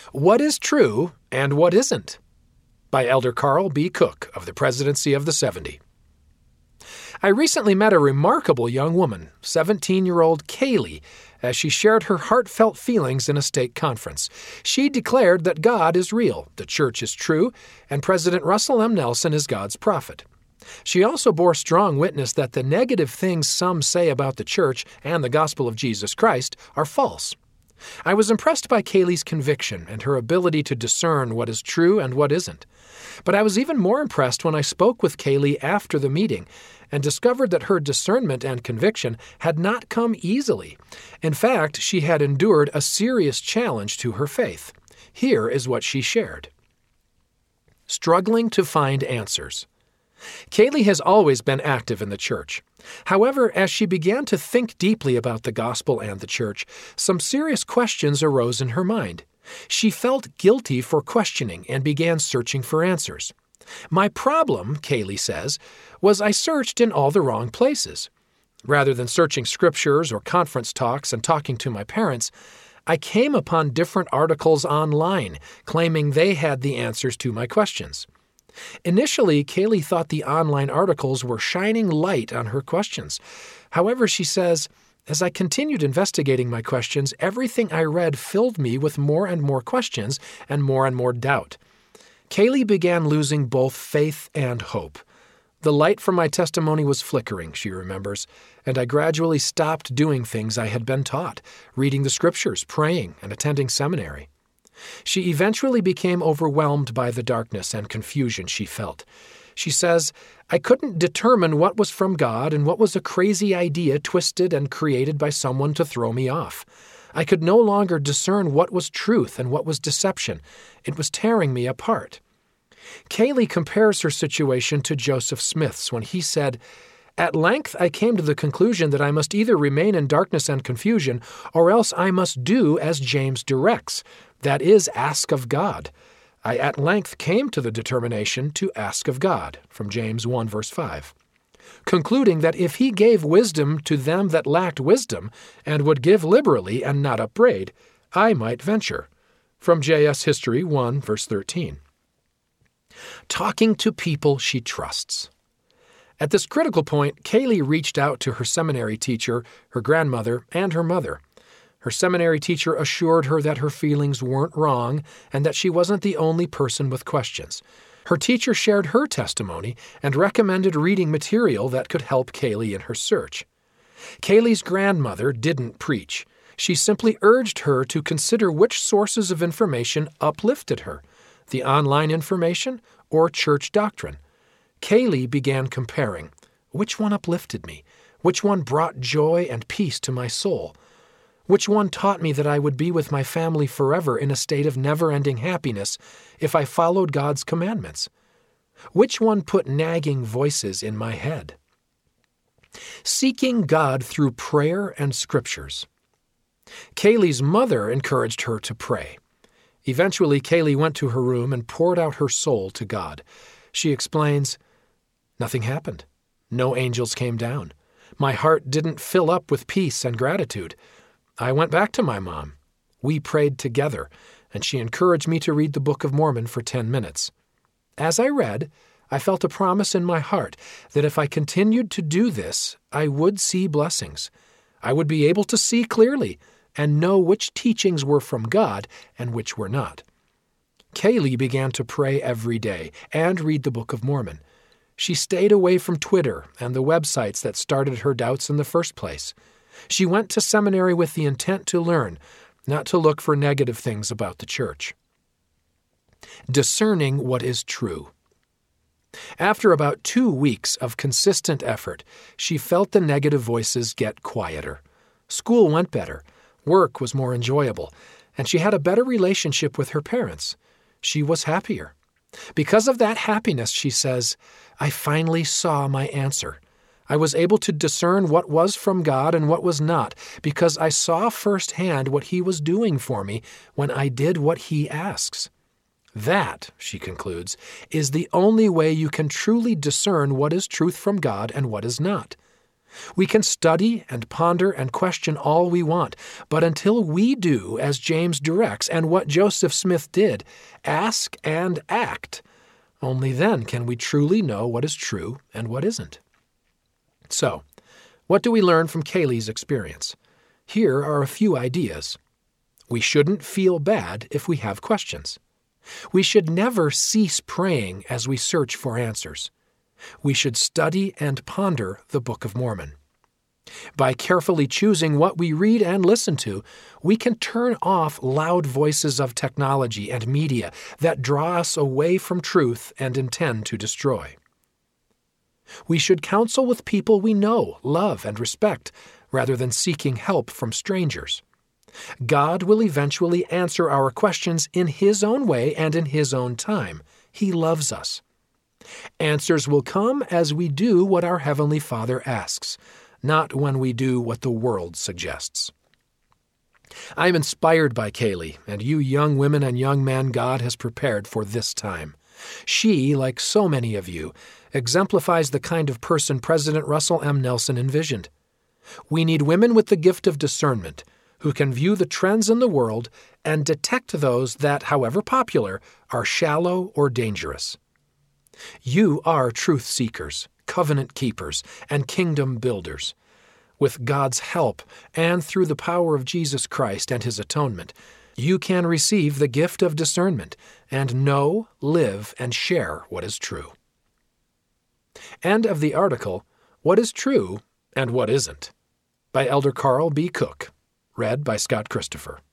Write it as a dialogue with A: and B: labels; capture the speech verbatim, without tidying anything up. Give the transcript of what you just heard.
A: What is True and What Isn't? By Elder Carl B. Cook of the Presidency of the seventy. I recently met a remarkable young woman, seventeen-year-old Kaylee, as she shared her heartfelt feelings in a stake conference. She declared that God is real, the church is true, and President Russell M. Nelson is God's prophet. She also bore strong witness that the negative things some say about the church and the gospel of Jesus Christ are false. I was impressed by Kaylee's conviction and her ability to discern what is true and what isn't. But I was even more impressed when I spoke with Kaylee after the meeting and discovered that her discernment and conviction had not come easily. In fact, she had endured a serious challenge to her faith. Here is what she shared. Struggling to find answers. Kaylee has always been active in the church. However, as she began to think deeply about the gospel and the church, some serious questions arose in her mind. She felt guilty for questioning and began searching for answers. My problem, Kaylee says, was I searched in all the wrong places. Rather than searching scriptures or conference talks and talking to my parents, I came upon different articles online claiming they had the answers to my questions. Initially, Kaylee thought the online articles were shining light on her questions. However, she says, as I continued investigating my questions, everything I read filled me with more and more questions and more and more doubt. Kaylee began losing both faith and hope. The light from my testimony was flickering, she remembers, and I gradually stopped doing things I had been taught, reading the scriptures, praying, and attending seminary. She eventually became overwhelmed by the darkness and confusion she felt. She says, I couldn't determine what was from God and what was a crazy idea twisted and created by someone to throw me off. I could no longer discern what was truth and what was deception. It was tearing me apart. Kaylee compares her situation to Joseph Smith's when he said, At length I came to the conclusion that I must either remain in darkness and confusion, or else I must do as James directs, that is, ask of God. I at length came to the determination to ask of God, from James one verse five, concluding that if he gave wisdom to them that lacked wisdom, and would give liberally and not upbraid, I might venture, from J S History one verse thirteen. Talking to people she trusts. At this critical point, Kaylee reached out to her seminary teacher, her grandmother, and her mother. Her seminary teacher assured her that her feelings weren't wrong and that she wasn't the only person with questions. Her teacher shared her testimony and recommended reading material that could help Kaylee in her search. Kaylee's grandmother didn't preach. She simply urged her to consider which sources of information uplifted her, the online information or church doctrine. Kaylee began comparing. Which one uplifted me? Which one brought joy and peace to my soul? Which one taught me that I would be with my family forever in a state of never-ending happiness if I followed God's commandments? Which one put nagging voices in my head? Seeking God through prayer and scriptures. Kaylee's mother encouraged her to pray. Eventually, Kaylee went to her room and poured out her soul to God. She explains, Nothing happened. No angels came down. My heart didn't fill up with peace and gratitude. I went back to my mom. We prayed together, and she encouraged me to read the Book of Mormon for ten minutes. As I read, I felt a promise in my heart that if I continued to do this, I would see blessings. I would be able to see clearly and know which teachings were from God and which were not. Kaylee began to pray every day and read the Book of Mormon. She stayed away from Twitter and the websites that started her doubts in the first place. She went to seminary with the intent to learn, not to look for negative things about the church. Discerning what is true. After about two weeks of consistent effort, she felt the negative voices get quieter. School went better, work was more enjoyable, and she had a better relationship with her parents. She was happier. Because of that happiness, she says, I finally saw my answer. I was able to discern what was from God and what was not, because I saw firsthand what He was doing for me when I did what He asks. That, she concludes, is the only way you can truly discern what is truth from God and what is not. We can study and ponder and question all we want, but until we do as James directs and what Joseph Smith did, ask and act, only then can we truly know what is true and what isn't. So, what do we learn from Kaylee's experience? Here are a few ideas. We shouldn't feel bad if we have questions. We should never cease praying as we search for answers. We should study and ponder the Book of Mormon. By carefully choosing what we read and listen to, we can turn off loud voices of technology and media that draw us away from truth and intend to destroy. We should counsel with people we know, love, and respect, rather than seeking help from strangers. God will eventually answer our questions in His own way and in His own time. He loves us. Answers will come as we do what our Heavenly Father asks, not when we do what the world suggests. I am inspired by Kaylee and you young women and young men God has prepared for this time. She, like so many of you, exemplifies the kind of person President Russell M. Nelson envisioned. We need women with the gift of discernment, who can view the trends in the world and detect those that, however popular, are shallow or dangerous. You are truth seekers, covenant keepers, and kingdom builders. With God's help and through the power of Jesus Christ and His atonement, you can receive the gift of discernment and know, live, and share what is true. End of the article, What is True and What Isn't? By Elder Carl B. Cook. Read by Scott Christopher.